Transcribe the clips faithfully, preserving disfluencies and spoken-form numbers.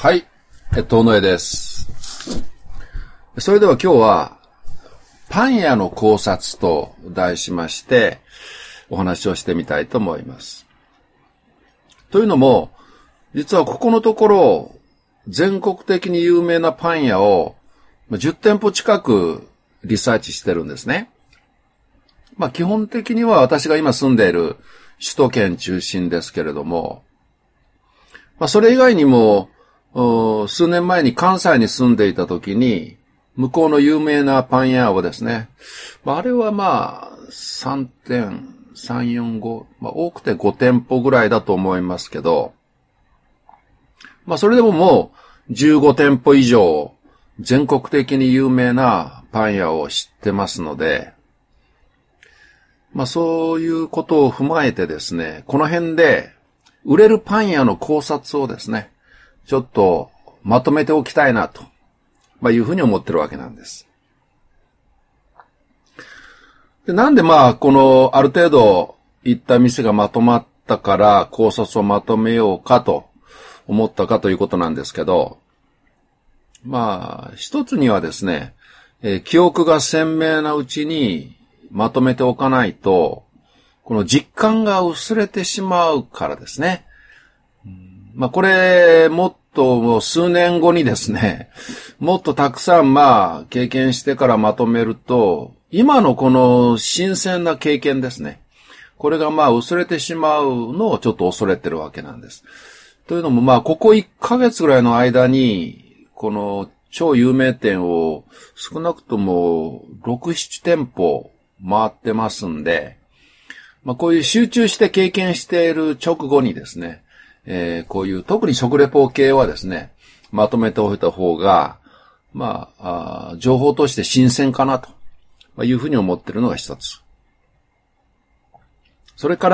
はい、えっと、尾上です。それでは今日は、パン屋の考察と題しまして、お話をしてみたいと思います。というのも、実はここのところ、全国的に有名なパン屋をじゅってんぽ近くリサーチしてるんですね。まあ基本的には私が今住んでいる首都圏中心ですけれども、まあそれ以外にも、数年前に関西に住んでいた時に、向こうの有名なパン屋をですね、あれはまあさんてん、さん、よん、ご、まあ多くてごてんぽぐらいだと思いますけど、まあそれでももうじゅうごてんぽ以上全国的に有名なパン屋を知ってますので、まあそういうことを踏まえてですね、この辺で売れるパン屋の考察をですね、ちょっとまとめておきたいなと、まあ、いうふうに思ってるわけなんです。で、なんでまあこのある程度いった店がまとまったから考察をまとめようかと思ったかということなんですけど、まあ一つにはですね、えー、記憶が鮮明なうちにまとめておかないと、この実感が薄れてしまうからですね。まあこれ、もっともう数年後にですね、もっとたくさんまあ経験してからまとめると、今のこの新鮮な経験ですね。これがまあ薄れてしまうのをちょっと恐れてるわけなんです。というのもまあここいっかげつぐらいの間に、この超有名店を少なくともろく、ななてんぽ回ってますんで、まあこういう集中して経験している直後にですね、えー、こういう特に食レポ系はですね、まとめておいた方が、まあ、あ情報として新鮮かなというふうに思っているのが一つ。それから、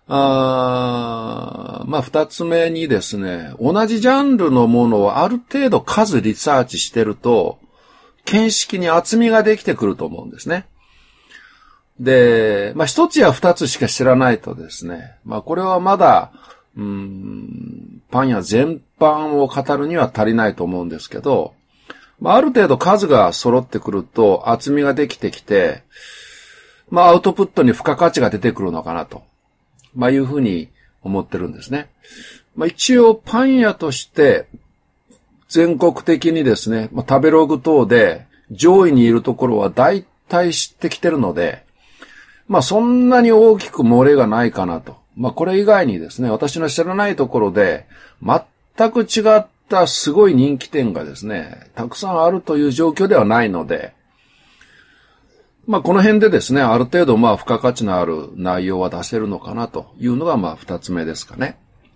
あまあ二つ目にですね、同じジャンルのものをある程度数リサーチしてると、見識に厚みができてくると思うんですね。で、まあ一つや二つしか知らないとですね、まあこれはまだ、うーんパン屋全般を語るには足りないと思うんですけど、まあ、ある程度数が揃ってくると厚みができてきて、まあ、アウトプットに付加価値が出てくるのかなと、まあ、いうふうに思ってるんですね。まあ、一応パン屋として全国的にですね、まあ、食べログ等で上位にいるところは大体知ってきてるので、まあ、そんなに大きく漏れがないかなと。まあこれ以外にですね、私の知らないところで全く違ったすごい人気店がですね、たくさんあるという状況ではないので、まあこの辺でですね、ある程度まあ付加価値のある内容は出せるのかなというのがまあ二つ目ですかね。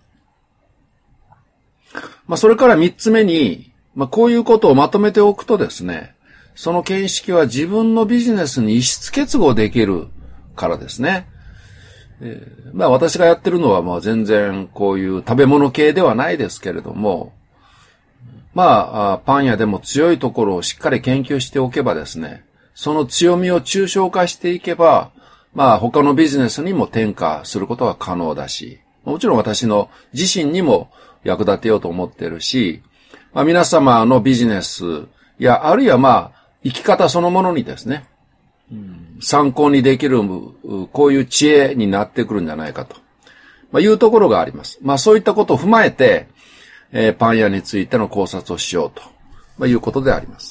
まあそれから三つ目に、まあこういうことをまとめておくとですね、その見識は自分のビジネスに異質結合できるからですね。えー、まあ私がやってるのはまあ全然こういう食べ物系ではないですけれども、まあパン屋でも強いところをしっかり研究しておけばですね、その強みを抽象化していけば、まあ他のビジネスにも転化することが可能だし、もちろん私の自身にも役立てようと思ってるし、まあ皆様のビジネスやあるいはまあ生き方そのものにですね、参考にできる、こういう知恵になってくるんじゃないかと、まあ、いうところがあります。まあそういったことを踏まえて、えー、パン屋についての考察をしようと、まあ、いうことであります。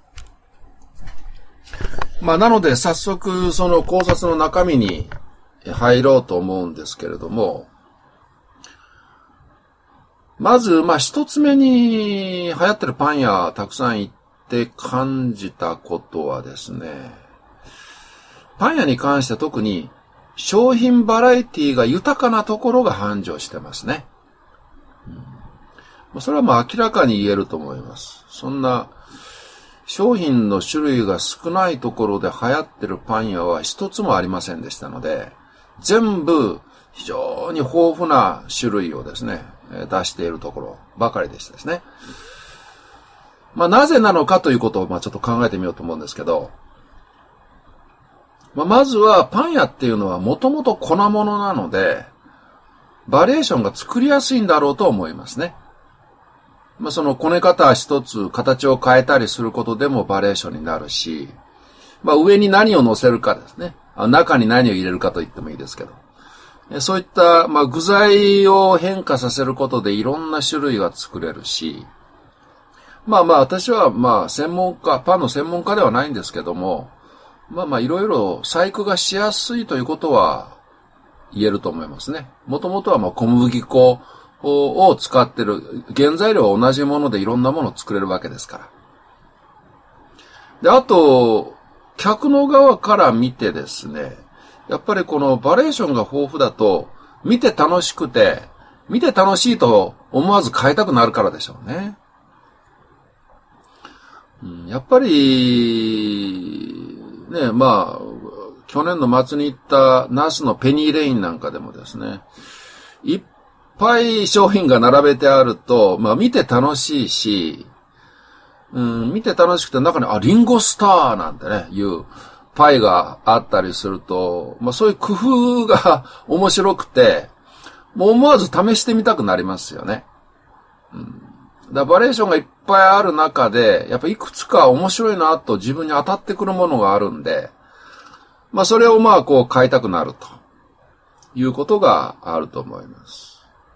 まあなので早速その考察の中身に入ろうと思うんですけれども、まずまあ一つ目に流行ってるパン屋たくさん行って感じたことはですね、パン屋に関しては特に商品バラエティが豊かなところが繁盛してますね。うん、それはまあ明らかに言えると思います。そんな商品の種類が少ないところで流行ってるパン屋は一つもありませんでしたので、全部非常に豊富な種類をですね、出しているところばかりでしたですね。まあなぜなのかということをまあちょっと考えてみようと思うんですけど、まあ、まずはパン屋っていうのはもともと粉物なので、バリエーションが作りやすいんだろうと思いますね。 まあそのこね方一つ形を変えたりすることでもバリエーションになるし、まあ上に何を乗せるかですね。中に何を入れるかと言ってもいいですけど。そういった、まあ具材を変化させることでいろんな種類が作れるし、まあまあ私はまあ専門家、パンの専門家ではないんですけども、まあまあいろいろ細工がしやすいということは言えると思いますね。もともとはまあ小麦粉を使ってる、原材料は同じものでいろんなものを作れるわけですから。で、あと、客の側から見てですね、やっぱりこのバリエーションが豊富だと、見て楽しくて、見て楽しいと思わず買いたくなるからでしょうね。うん、やっぱり、ね、まあ、去年の末に行ったナスのペニーレインなんかでもですね、いっぱい商品が並べてあると、まあ見て楽しいし、うん、見て楽しくて中に、あ、リンゴスターなんてね、いうパイがあったりすると、まあそういう工夫が面白くて、もう思わず試してみたくなりますよね。うん、だバリエーションがいっぱいある中で、やっぱいくつか面白いなと自分に当たってくるものがあるんで、まあそれをまあこう買いたくなるということがあると思います。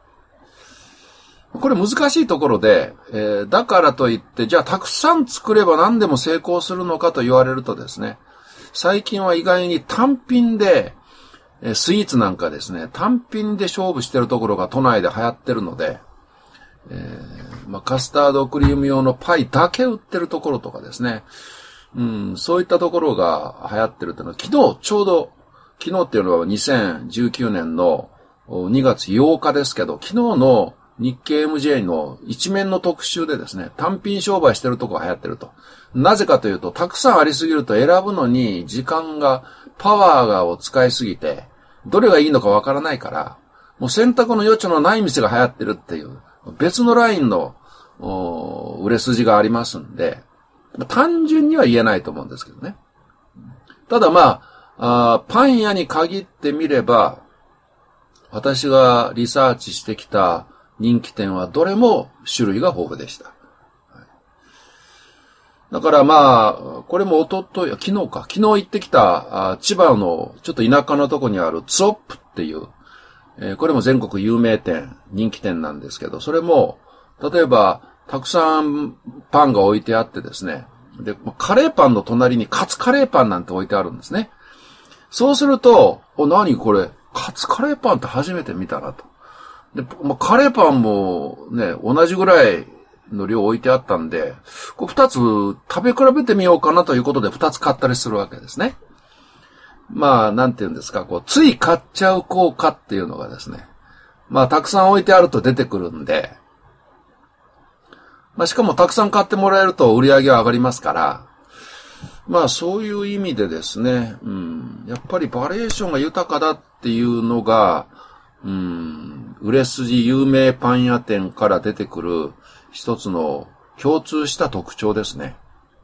これ難しいところで、えー、だからといって、じゃあたくさん作れば何でも成功するのかと言われるとですね、最近は意外に単品で、えー、スイーツなんかですね、単品で勝負してるところが都内で流行ってるので、えーまあ、カスタードクリーム用のパイだけ売ってるところとかですね、うん、そういったところが流行ってるというのは、昨日ちょうど、昨日っていうのはにせんじゅうきゅうねんのにがつようかですけど、昨日の日経 エムジェー の一面の特集でですね、単品商売してるとこが流行ってると。なぜかというと、たくさんありすぎると選ぶのに時間が、パワーがを使いすぎて、どれがいいのかわからないから、もう選択の余地のない店が流行ってるっていう、別のラインの売れ筋がありますんで、単純には言えないと思うんですけどね。ただまあ、あパン屋に限ってみれば、私がリサーチしてきた人気店はどれも種類が豊富でした。だからまあ、これもおととい、昨日か、昨日行ってきた千葉のちょっと田舎のとこにあるツオップっていう、えー、これも全国有名店、人気店なんですけど、それも、例えば、たくさんパンが置いてあってですね、で、カレーパンの隣にカツカレーパンなんて置いてあるんですね。そうすると、お、何これ、カツカレーパンって初めて見たなと。で、まあ、カレーパンもね、同じぐらいの量置いてあったんで、こう二つ食べ比べてみようかなということで二つ買ったりするわけですね。まあ、なんて言うんですか、こう、つい買っちゃう効果っていうのがですね、まあ、たくさん置いてあると出てくるんで、まあ、しかもたくさん買ってもらえると売り上げは上がりますから、まあ、そういう意味でですね、うん、やっぱりバリエーションが豊かだっていうのが、うん、売れ筋有名パン屋店から出てくる一つの共通した特徴ですね。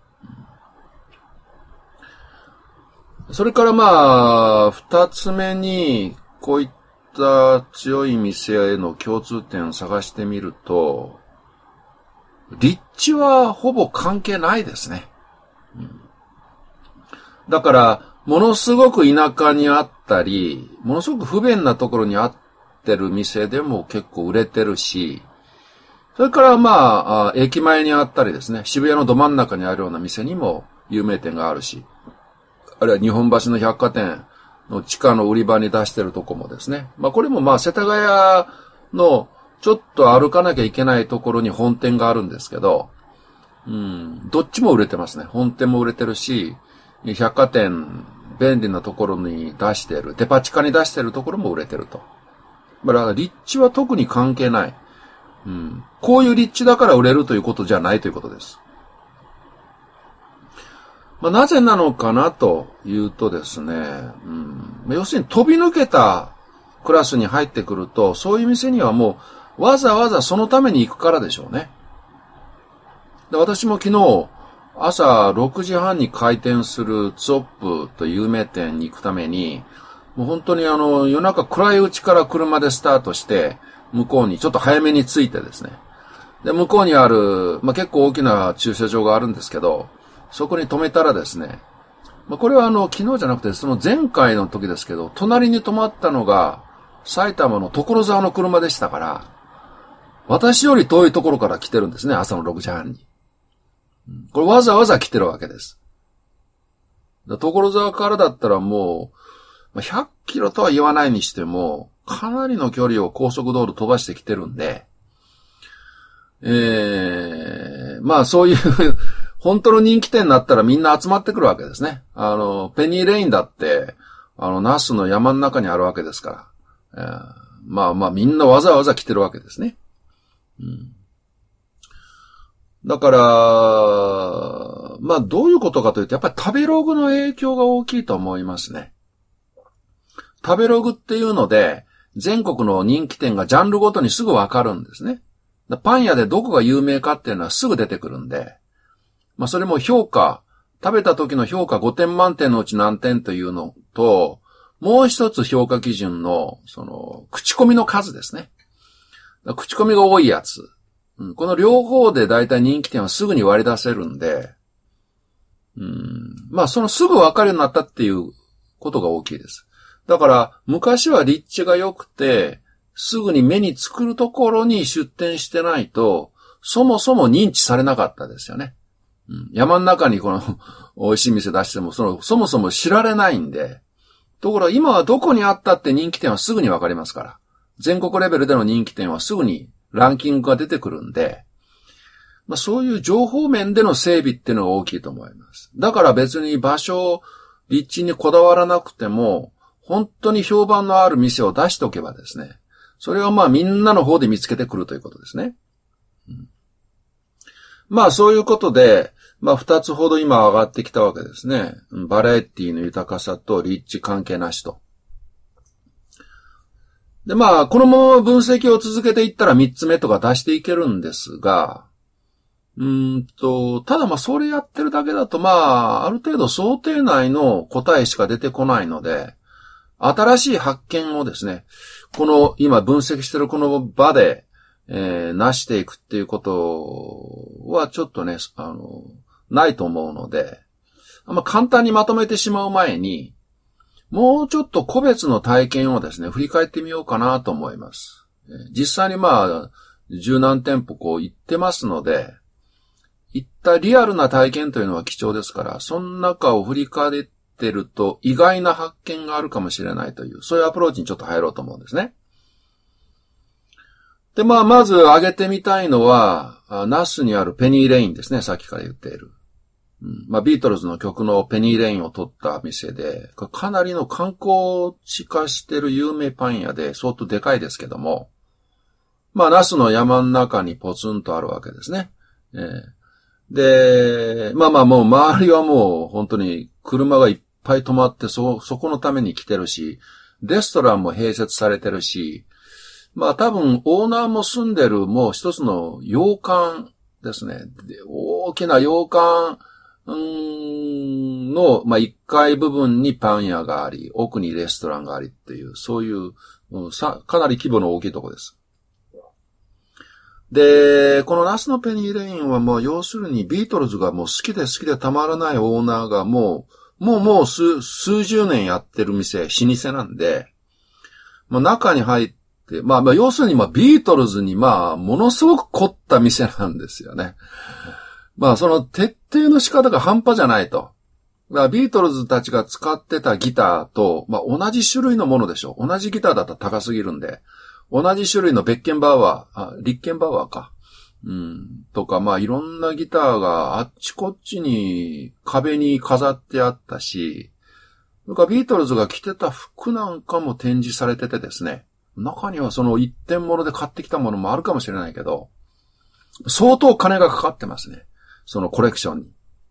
それからまあ、二つ目に、こういった強い店への共通点を探してみると、立地はほぼ関係ないですね。うん、だから、ものすごく田舎にあったり、ものすごく不便なところにあってる店でも結構売れてるし、それからまあ、駅前にあったりですね、渋谷のど真ん中にあるような店にも有名店があるし、あるいは日本橋の百貨店の地下の売り場に出してるとこもですね。まあこれもまあ世田谷のちょっと歩かなきゃいけないところに本店があるんですけど、うん、どっちも売れてますね。本店も売れてるし、百貨店、便利なところに出してる、デパ地下に出してるところも売れてると。だから立地は特に関係ない。うん、こういう立地だから売れるということじゃないということです。まあ、なぜなのかなというとですね、うん、要するに飛び抜けたクラスに入ってくると、そういう店にはもうわざわざそのために行くからでしょうね。で、私も昨日朝ろくじはんに開店するツオップという有名店に行くために、もう本当にあの夜中暗いうちから車でスタートして、向こうにちょっと早めに着いてですね、 で、向こうにある、まあ、結構大きな駐車場があるんですけど、そこに止めたらですね、まあ、これはあの、昨日じゃなくて、その前回の時ですけど、隣に止まったのが、埼玉の所沢の車でしたから、私より遠いところから来てるんですね、朝のろくじはんに。これわざわざ来てるわけです。所沢からだったらもう、ひゃっキロとは言わないにしても、かなりの距離を高速道路飛ばしてきてるんで、ええー、まあそういう、本当の人気店になったらみんな集まってくるわけですね。あの、ペニーレインだって、あの、ナスの山の中にあるわけですから。えー、まあまあみんなわざわざ来てるわけですね。うん、だから、まあどういうことかというと、やっぱり食べログの影響が大きいと思いますね。食べログっていうので、全国の人気店がジャンルごとにすぐわかるんですね。パン屋でどこが有名かっていうのはすぐ出てくるんで、まあそれも評価、食べた時の評価ごてん満点のうち何点というのと、もう一つ評価基準の、その、口コミの数ですね。口コミが多いやつ。うん、この両方でだいたい人気店はすぐに割り出せるんで、うん、まあそのすぐ分かるようになったっていうことが大きいです。だから昔は立地が良くて、すぐに目につくるところに出店してないと、そもそも認知されなかったですよね。うん、山の中にこの美味しい店出しても、その、そもそも知られないんで、ところが今はどこにあったって人気店はすぐにわかりますから。全国レベルでの人気店はすぐにランキングが出てくるんで、まあそういう情報面での整備っていうのが大きいと思います。だから別に場所、立地にこだわらなくても、本当に評判のある店を出しておけばですね、それをまあみんなの方で見つけてくるということですね。うん、まあそういうことで、まあ二つほど今上がってきたわけですね。バラエティの豊かさと立地関係なしと。でまあこのまま分析を続けていったら三つ目とか出していけるんですが、うーんと、ただまあそれやってるだけだとまあある程度想定内の答えしか出てこないので、新しい発見をですね、この今分析してるこの場で、えー、成していくっていうことはちょっとね、あの、ないと思うので、あんま簡単にまとめてしまう前に、もうちょっと個別の体験をですね、振り返ってみようかなと思います。実際にまあ、十何店舗こう行ってますので、行ったリアルな体験というのは貴重ですから、その中を振り返ってると意外な発見があるかもしれないという、そういうアプローチにちょっと入ろうと思うんですね。で、まあ、まず挙げてみたいのは、ナスにあるペニーレインですね、さっきから言っている。うん、まあ、ビートルズの曲のペニーレインを撮った店で、かなりの観光地化してる有名パン屋で、相当でかいですけども、まあ、ナスの山の中にポツンとあるわけですね。えー、で、まあまあもう周りはもう本当に車がいっぱい止まって、そ、そこのために来てるし、レストランも併設されてるし、まあ多分オーナーも住んでるもう一つの洋館ですね。で大きな洋館の、まあいっかい部分にパン屋があり、奥にレストランがありっていう、そういう、うん、さかなり規模の大きいところです。で、このナスのペニーレインはもう要するにビートルズがもう好きで好きでたまらないオーナーがもう、もうもう数、数十年やってる店、老舗なんで、まあ中に入って、まあまあ要するにまあビートルズにまあものすごく凝った店なんですよね。まあその徹底の仕方が半端じゃないと。だからビートルズたちが使ってたギターと、まあ同じ種類のものでしょ。同じギターだったら高すぎるんで。同じ種類のベッケンバウアー、あ、リッケンバウアーか。うん。とか、まあいろんなギターがあっちこっちに壁に飾ってあったし、それからビートルズが着てた服なんかも展示されててですね。中にはその一点物で買ってきたものもあるかもしれないけど、相当金がかかってますね。そのコレクションに。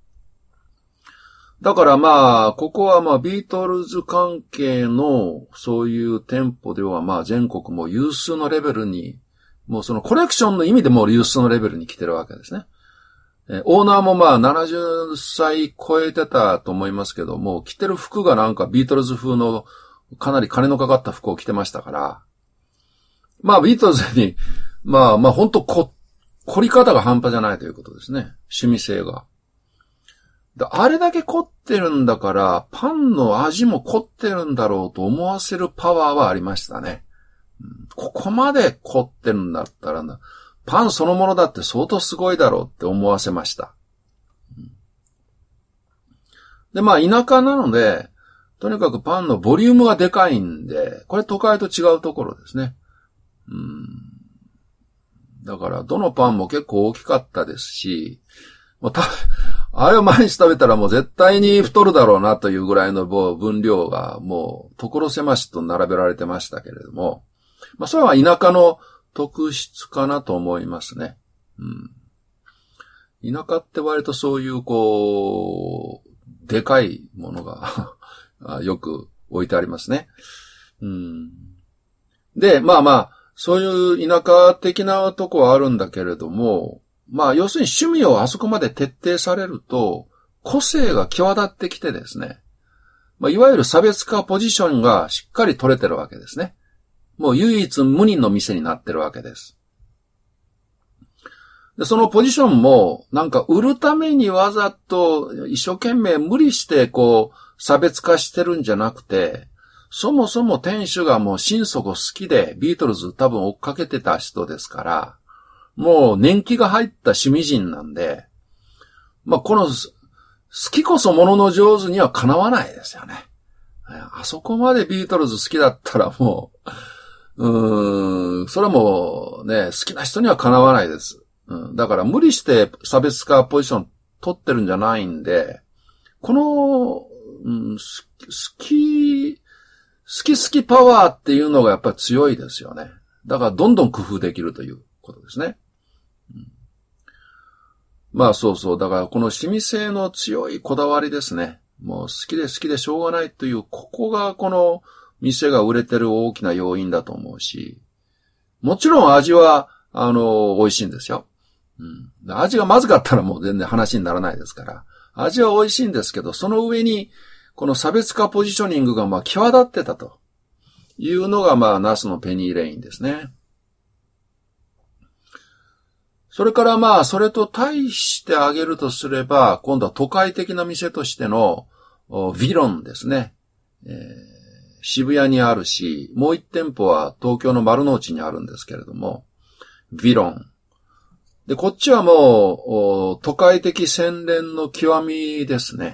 だからまあ、ここはまあビートルズ関係のそういう店舗ではまあ全国も有数のレベルに、もうそのコレクションの意味でも有数のレベルに来てるわけですね。えオーナーもまあななじゅっさい超えてたと思いますけども、着てる服がなんかビートルズ風のかなり金のかかった服を着てましたから、まあビートルズに、まあまあ本当こ、 凝り方が半端じゃないということですね。趣味性が。であれだけ凝ってるんだから、パンの味も凝ってるんだろうと思わせるパワーはありましたね。うん、ここまで凝ってるんだったらな、パンそのものだって相当すごいだろうって思わせました。うん、で、まあ田舎なので、とにかくパンのボリュームがでかいんで、これ都会と違うところですね。うん、だからどのパンも結構大きかったですし、もうたあれを毎日食べたらもう絶対に太るだろうなというぐらいの分量がもう所狭しと並べられてましたけれども、まあそれは田舎の特質かなと思いますね。うん、田舎って割とそういうこう、でかいものがよく置いてありますね。うん、で、まあまあ、そういう田舎的なとこはあるんだけれども、まあ要するに趣味をあそこまで徹底されると、個性が際立ってきてですね、まあいわゆる差別化ポジションがしっかり取れてるわけですね。もう唯一無二の店になってるわけです。で、そのポジションもなんか売るためにわざと一生懸命無理してこう差別化してるんじゃなくて、そもそも店主がもう心底好きでビートルズ多分追っかけてた人ですから、もう年季が入った趣味人なんで、まあこの好きこそものの上手にはかなわないですよね。あそこまでビートルズ好きだったらもう、うーん、それはもうね、好きな人にはかなわないです。うん、だから無理して差別化ポジション取ってるんじゃないんで、この、うん、好き、好き好きパワーっていうのがやっぱり強いですよね。だからどんどん工夫できるということですね。うん、まあそうそう。だからこの趣味性の強いこだわりですね。もう好きで好きでしょうがないという、ここがこの店が売れてる大きな要因だと思うし、もちろん味は、あの、美味しいんですよ。うん、味がまずかったらもう全然話にならないですから。味は美味しいんですけど、その上に、この差別化ポジショニングがまあ際立ってたというのがまあナスのペニーレインですね。それからまあそれと対して挙げるとすれば、今度は都会的な店としてのヴィロンですね、えー。渋谷にあるし、もう一店舗は東京の丸の内にあるんですけれども、ヴィロン。で、こっちはもう都会的洗練の極みですね。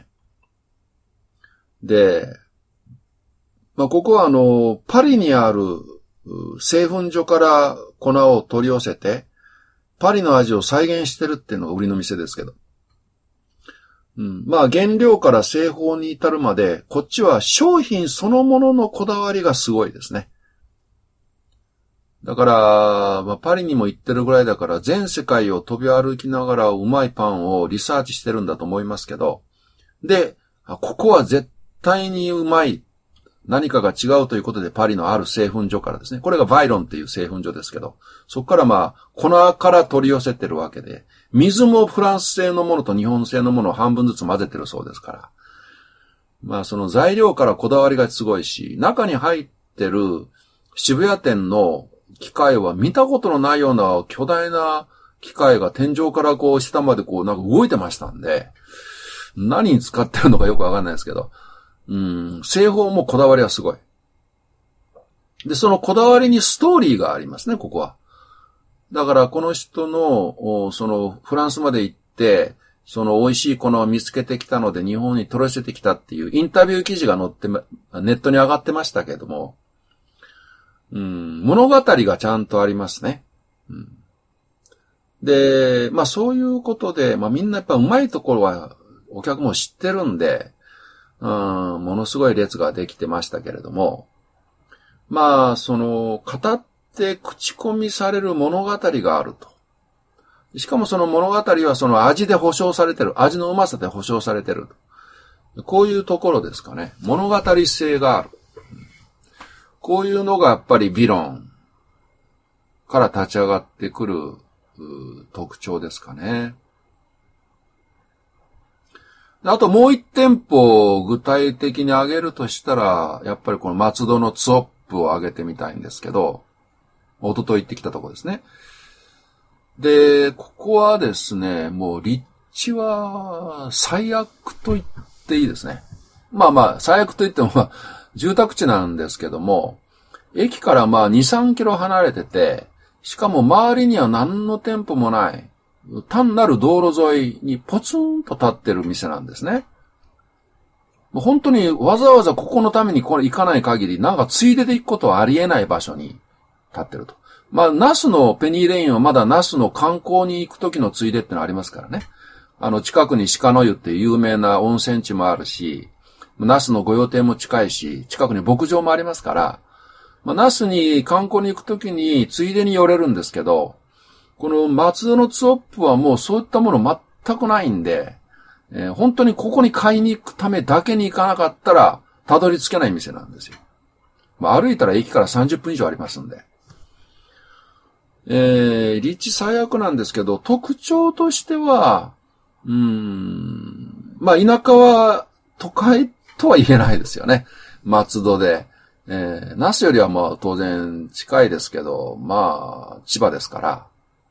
で、まあ、ここはあの、パリにある製粉所から粉を取り寄せて、パリの味を再現してるっていうのが売りの店ですけど。うん、まあ、原料から製法に至るまで、こっちは商品そのもののこだわりがすごいですね。だから、まあ、パリにも行ってるぐらいだから、全世界を飛び歩きながらうまいパンをリサーチしてるんだと思いますけど、で、ここは絶対にうまい。何かが違うということでパリのある製粉所からですね。これがヴァイロンっていう製粉所ですけど、そこからまあ、粉から取り寄せてるわけで、水もフランス製のものと日本製のものを半分ずつ混ぜてるそうですから。まあその材料からこだわりがすごいし、中に入ってる渋谷店の機械は見たことのないような巨大な機械が天井からこう下までこうなんか動いてましたんで、何に使ってるのかよくわかんないですけど、うん、製法もこだわりはすごい。で、そのこだわりにストーリーがありますね、ここは。だからこの人の、そのフランスまで行って、その美味しい粉を見つけてきたので日本に取り寄せてきたっていうインタビュー記事が載って、ネットに上がってましたけれども、うん、物語がちゃんとありますね。うん、で、まあそういうことで、まあみんなやっぱうまいところはお客も知ってるんで、うん、ものすごい列ができてましたけれども、まあ、その、語って口コミされる物語があると。しかもその物語はその味で保証されてる。味のうまさで保証されてる。こういうところですかね。物語性がある。こういうのがやっぱりヴィロンから立ち上がってくる特徴ですかね。あともう一店舗を具体的に挙げるとしたら、やっぱりこの松戸のツオップを挙げてみたいんですけど、一昨日行ってきたところですね。 で、ここはですね、もう立地は最悪と言っていいですね。まあまあ、最悪と言っても、まあ、住宅地なんですけども、駅からまあに、さんキロ離れてて、しかも周りには何の店舗もない、単なる道路沿いにポツンと立ってる店なんですね。もう本当にわざわざここのためにこれ行かない限り、なんかついでで行くことはありえない場所に立ってると。まあ、ナスのペニーレインはまだナスの観光に行く時のついでってのありますからね。あの、近くに鹿の湯っていう有名な温泉地もあるし、ナスの御用邸も近いし、近くに牧場もありますから、まあ、ナスに観光に行く時についでに寄れるんですけど、この松戸のツオップはもうそういったもの全くないんで、えー、本当にここに買いに行くためだけに行かなかったら、たどり着けない店なんですよ。まあ、歩いたら駅からさんじゅっぷん以上ありますんで。えー、立地最悪なんですけど、特徴としては、うーん、まあ、田舎は都会とは言えないですよね。松戸で。えー、那須よりはまあ当然近いですけど、まあ、千葉ですから。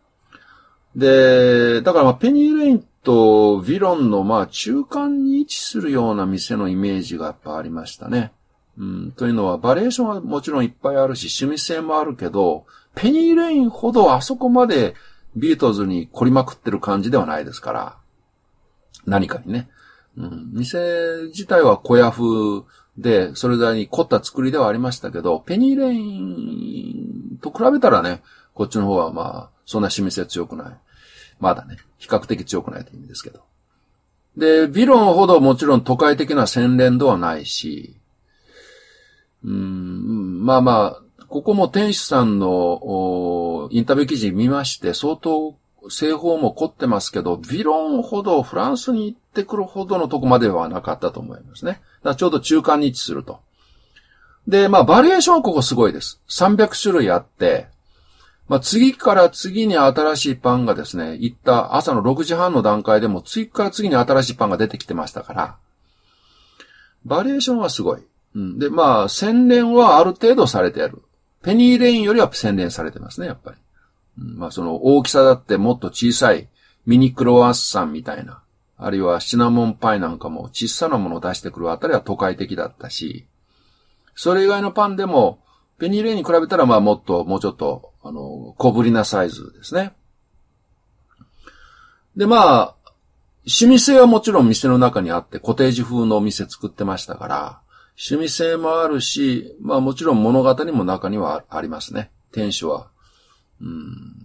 で、だからまあペニーレインとヴィロンのまあ中間に位置するような店のイメージがやっぱありましたね。うん、というのはバリエーションはもちろんいっぱいあるし趣味性もあるけど、ペニーレインほどあそこまでビートルズに凝りまくってる感じではないですから。何かにね。うん、店自体は小屋風で、それなりに凝った作りではありましたけど、ペニーレインと比べたらね、こっちの方はまあ、そんな趣味性強くない。まだね、比較的強くないという意味ですけど。で、ビロンほどもちろん都会的な洗練度はないし、うーん、まあまあ、ここも店主さんのインタビュー記事見まして、相当製法も凝ってますけど、ビロンほどフランスに行ってくるほどのとこまではなかったと思いますね。だからちょうど中間に位置すると。で、まあバリエーションはここすごいです。さんびゃくしゅるいあって、まあ次から次に新しいパンがですね、行った朝のろくじはんの段階でも次から次に新しいパンが出てきてましたから、バリエーションはすごい。うん、で、まあ洗練はある程度されてやる。ペニーレインよりは洗練されてますね、やっぱり。まあその大きさだってもっと小さいミニクロワッサンみたいな、あるいはシナモンパイなんかも小さなものを出してくるあたりは都会的だったし、それ以外のパンでもペニーレインに比べたらまあもっと、もうちょっと、あの、小ぶりなサイズですね。でまあ、趣味性はもちろん店の中にあってコテージ風のお店作ってましたから、趣味性もあるし、まあもちろん物語も中にはありますね。店主は。うん、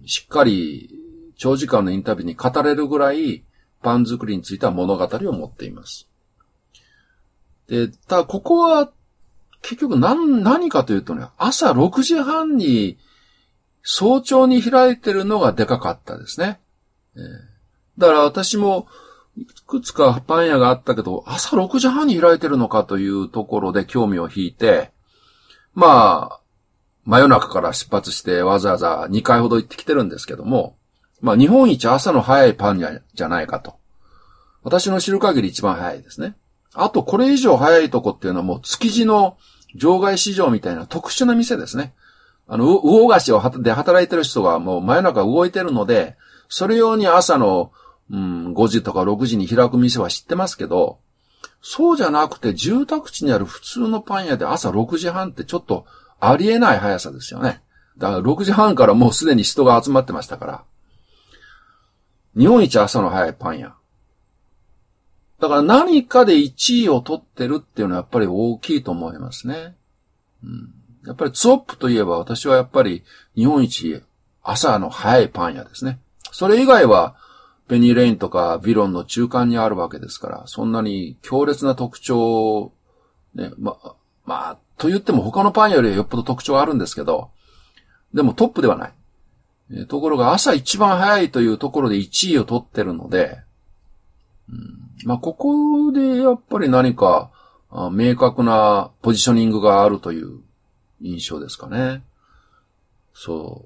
しっかり長時間のインタビューに語れるぐらいパン作りについては物語を持っています。で、ただここは結局何、何かというとね、朝ろくじはんに早朝に開いてるのがでかかったですね。えー、だから私もいくつかパン屋があったけど、朝ろくじはんに開いてるのかというところで興味を引いて、まあ、真夜中から出発してわざわざにかいほど行ってきてるんですけども、まあ日本一朝の早いパン屋じゃないかと。私の知る限り一番早いですね。あとこれ以上早いとこっていうのはもう築地の場外市場みたいな特殊な店ですね。あの、魚菓子をで働いてる人がもう真夜中動いてるので、それ用に朝の、うん、ごじとかろくじに開く店は知ってますけど、そうじゃなくて住宅地にある普通のパン屋で朝ろくじはんってちょっとありえない速さですよね。だからろくじはんからもうすでに人が集まってましたから。日本一朝の早いパン屋。だから何かでいちいを取ってるっていうのはやっぱり大きいと思いますね。うん、やっぱりツオップといえば私はやっぱり日本一朝の早いパン屋ですね。それ以外はペニーレインとかヴィロンの中間にあるわけですから、そんなに強烈な特徴、ね、ま、まあ、と言っても他のパンよりはよっぽど特徴あるんですけど、でもトップではない。えところが朝一番早いというところでいちいを取ってるので、うん、まあここでやっぱり何か明確なポジショニングがあるという印象ですかね。そう。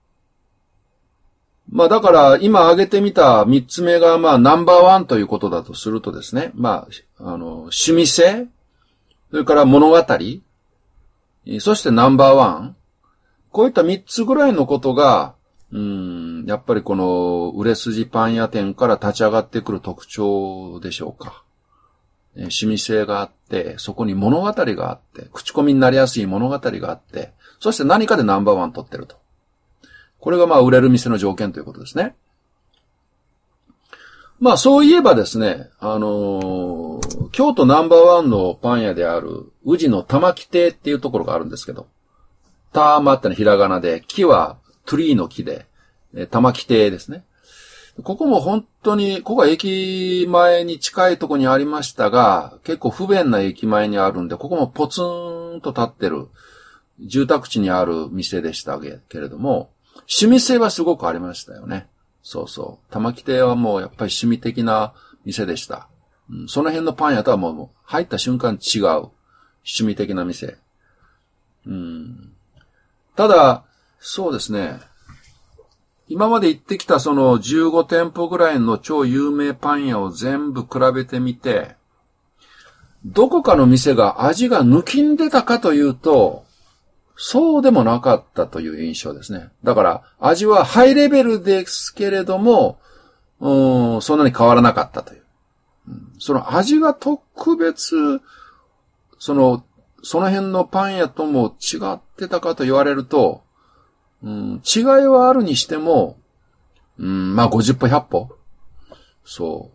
まあだから今挙げてみた三つ目がまあナンバーワンということだとするとですね、まあ、あの、趣味性、それから物語、そしてナンバーワン、こういった三つぐらいのことが、うーん、やっぱりこの売れ筋パン屋店から立ち上がってくる特徴でしょうか。趣味性があって、そこに物語があって、口コミになりやすい物語があって、そして何かでナンバーワン取ってると。これがまあ売れる店の条件ということですね。まあそういえばですね、あのー、京都ナンバーワンのパン屋である宇治の玉木亭っていうところがあるんですけど、たまってのひらがなで、木はトゥリーの木で、玉木亭ですね。ここも本当に、ここは駅前に近いところにありましたが、結構不便な駅前にあるんで、ここもポツンと立ってる住宅地にある店でしたけれども、趣味性はすごくありましたよね。そうそう。玉木亭はもうやっぱり趣味的な店でした。うん、その辺のパン屋とはもう入った瞬間違う。趣味的な店。うん、ただ、そうですね。今まで行ってきたそのじゅうご店舗ぐらいの超有名パン屋を全部比べてみて、どこかの店が味が抜きんでたかというと、そうでもなかったという印象ですね。だから味はハイレベルですけれども、うん、そんなに変わらなかったという。うん、その味が特別、その、その辺のパン屋とも違ってたかと言われると、うん、違いはあるにしても、うん、まあごじゅっぽひゃっぽ。そう。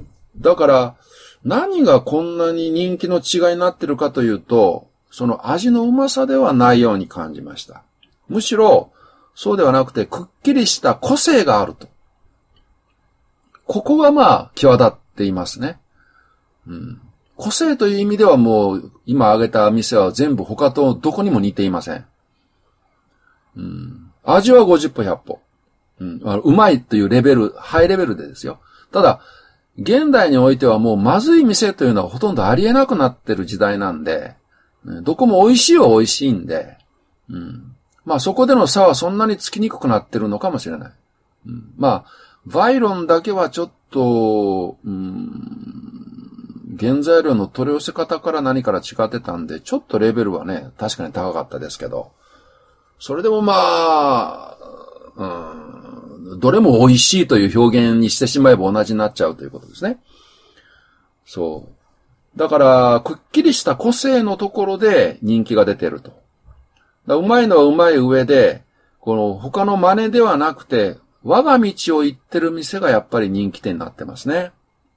だから、何がこんなに人気の違いになってるかというと、その味のうまさではないように感じました。むしろ、そうではなくて、くっきりした個性があると。ここがまあ、際立っていますね。うん、個性という意味ではもう、今挙げた店は全部他とどこにも似ていません。うん、味はごじゅっぽひゃっぽ。うん、うまいというレベル、ハイレベルでですよ。ただ、現代においてはもうまずい店というのはほとんどありえなくなってる時代なんで、どこも美味しいは美味しいんで、うん、まあそこでの差はそんなにつきにくくなってるのかもしれない。うん、まあ、バイロンだけはちょっと、うん、原材料の取り寄せ方から何から違ってたんで、ちょっとレベルはね、確かに高かったですけど、それでもまあ、うん、どれも美味しいという表現にしてしまえば同じになっちゃうということですね。そう。だから、くっきりした個性のところで人気が出てると。だうまいのはうまい上で、この他の真似ではなくて、我が道を行ってる店がやっぱり人気店になってますね。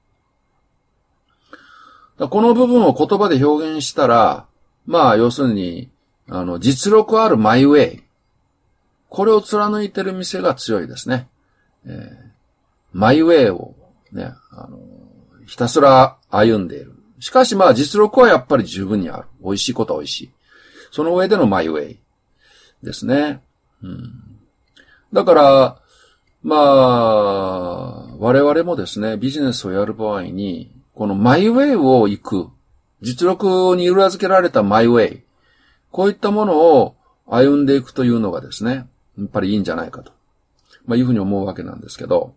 だこの部分を言葉で表現したら、まあ要するに、あの、実力あるマイウェイ。これを貫いてる店が強いですね。えー、マイウェイをね、あの、ひたすら歩んでいる。しかしまあ実力はやっぱり十分にある。美味しいことは美味しい。その上でのマイウェイですね。うん、だから、まあ、我々もですね、ビジネスをやる場合に、このマイウェイを行く。実力に裏付けられたマイウェイ。こういったものを歩んでいくというのがですね、やっぱりいいんじゃないかと、まあ、いうふうに思うわけなんですけど。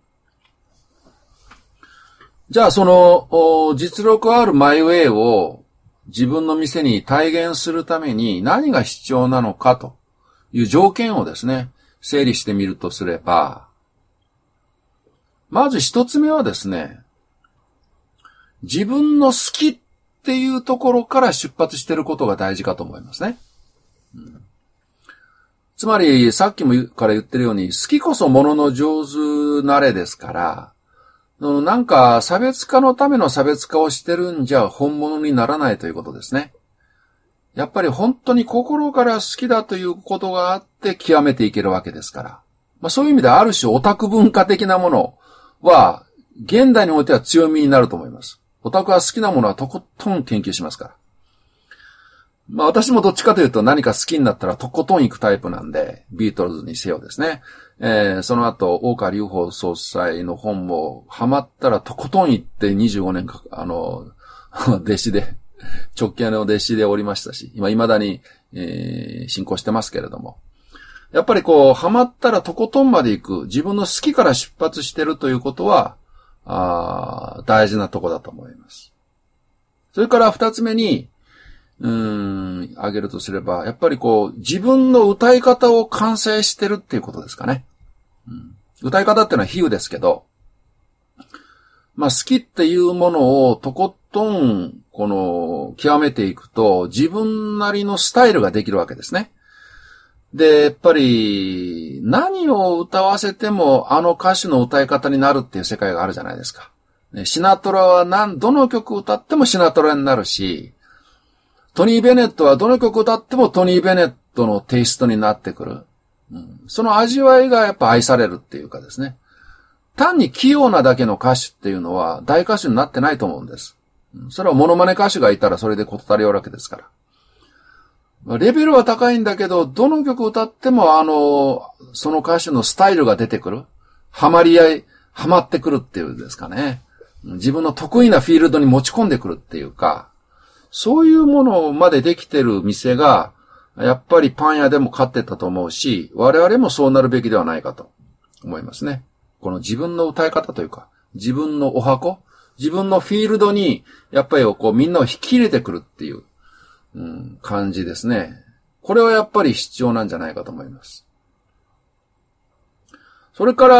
じゃあその、実力あるマイウェイを自分の店に体現するために何が必要なのかという条件をですね、整理してみるとすれば、まず一つ目はですね、自分の好きっていうところから出発していることが大事かと思いますね。うん、つまり、さっきもから言ってるように、好きこそものの上手なれですから、なんか差別化のための差別化をしてるんじゃ本物にならないということですね。やっぱり本当に心から好きだということがあって極めていけるわけですから。まあそういう意味である種オタク文化的なものは、現代においては強みになると思います。オタクは好きなものはとことん研究しますから。まあ私もどっちかというと何か好きになったらとことん行くタイプなんで、ビートルズにせよですね。えー、その後、大川隆法総裁の本もハマったらとことん行ってにじゅうごねんか、あの、弟子で、直系の弟子でおりましたし、今未だに、えー、進行してますけれども。やっぱりこう、ハマったらとことんまで行く、自分の好きから出発してるということは、あ大事なとこだと思います。それから二つ目に、うーん、挙げるとすれば、やっぱりこう、自分の歌い方を完成してるっていうことですかね。 うん、歌い方っていうのは比喩ですけど、まあ好きっていうものをとことん、この、極めていくと、自分なりのスタイルができるわけですね。で、やっぱり、何を歌わせてもあの歌手の歌い方になるっていう世界があるじゃないですか。シナトラは何、どの曲歌ってもシナトラになるし、トニー・ベネットはどの曲歌ってもトニー・ベネットのテイストになってくる。うん、その味わいがやっぱ愛されるっていうかですね。単に器用なだけの歌手っていうのは大歌手になってないと思うんです。それはモノマネ歌手がいたらそれで事足りるわけですから。レベルは高いんだけど、どの曲歌ってもあの、その歌手のスタイルが出てくる。ハマり合い、ハマってくるっていうんですかね。自分の得意なフィールドに持ち込んでくるっていうか、そういうものまでできてる店が、やっぱりパン屋でも勝ってたと思うし、我々もそうなるべきではないかと思いますね。この自分の歌い方というか、自分のお箱、自分のフィールドに、やっぱりこうみんなを引き入れてくるっていう、うん、感じですね。これはやっぱり必要なんじゃないかと思います。それから、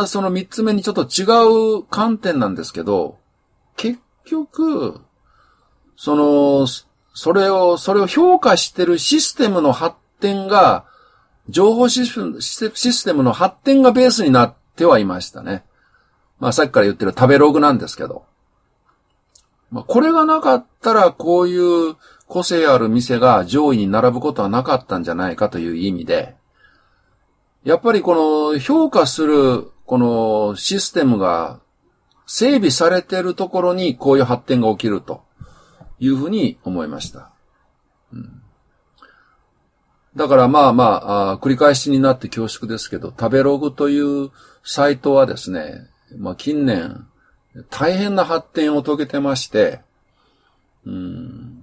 その三つ目にちょっと違う観点なんですけど、結局、その、それを、それを評価してるシステムの発展が、情報システム、システムの発展がベースになってはいましたね。まあさっきから言ってる食べログなんですけど。まあこれがなかったらこういう個性ある店が上位に並ぶことはなかったんじゃないかという意味で、やっぱりこの評価するこのシステムが整備されているところにこういう発展が起きるというふうに思いました。うん、だからまあまあ、あ繰り返しになって恐縮ですけど、食べログというサイトはですね、まあ近年大変な発展を遂げてまして、うん、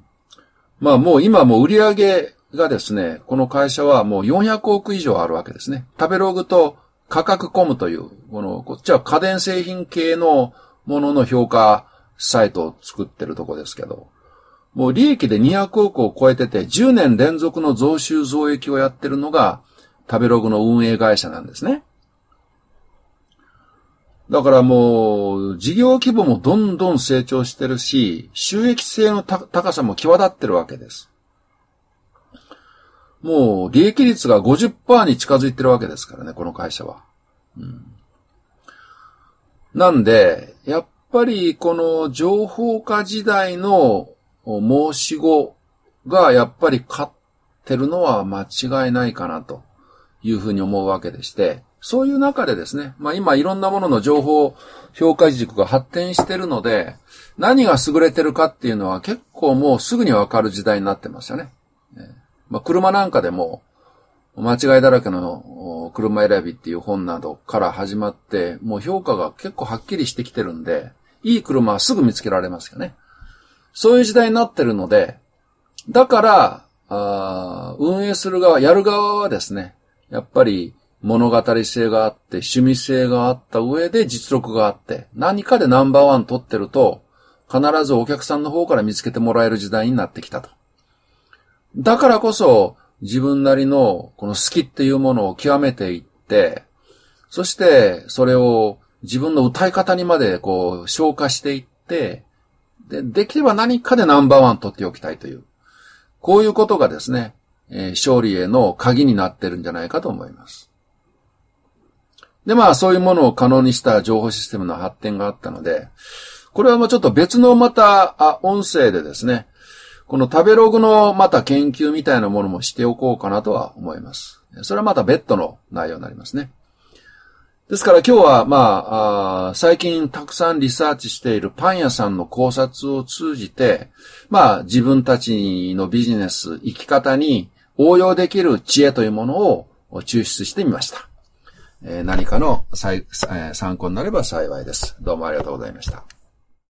まあもう今も売り上げがですね、この会社はもうよんひゃくおく以上あるわけですね。食べログと価格コムという、この、こっちは家電製品系のものの評価サイトを作ってるとこですけど、もう利益でにひゃくおくを超えててじゅうねん連続の増収増益をやってるのが食べログの運営会社なんですね。だからもう事業規模もどんどん成長してるし、収益性の高さも際立ってるわけです。もう利益率が ごじゅっパーセント に近づいてるわけですからね、この会社は。うん、なんで、やっぱりこの情報化時代の申し子がやっぱり勝ってるのは間違いないかなというふうに思うわけでして、そういう中でですね、まあ今いろんなものの情報評価軸が発展してるので、何が優れてるかっていうのは結構もうすぐにわかる時代になってますよね。まあ、車なんかでも、間違いだらけの車選びっていう本などから始まって、もう評価が結構はっきりしてきてるんで、いい車はすぐ見つけられますよね。そういう時代になってるので、だから、あ運営する側、やる側はですね、やっぱり物語性があって、趣味性があった上で実力があって、何かでナンバーワン取ってると、必ずお客さんの方から見つけてもらえる時代になってきたと。だからこそ自分なりのこの好きっていうものを極めていって、そしてそれを自分の歌い方にまでこう昇華していって、で、できれば何かでナンバーワン取っておきたいという、こういうことがですね、えー、勝利への鍵になってるんじゃないかと思います。で、まあそういうものを可能にした情報システムの発展があったので、これはもうちょっと別のまた、あ、音声でですね、この食べログのまた研究みたいなものもしておこうかなとは思います。それはまた別途の内容になりますね。ですから今日はまあ、あ最近たくさんリサーチしているパン屋さんの考察を通じて、まあ自分たちのビジネス、生き方に応用できる知恵というものを抽出してみました。えー、何かの参考になれば幸いです。どうもありがとうございました。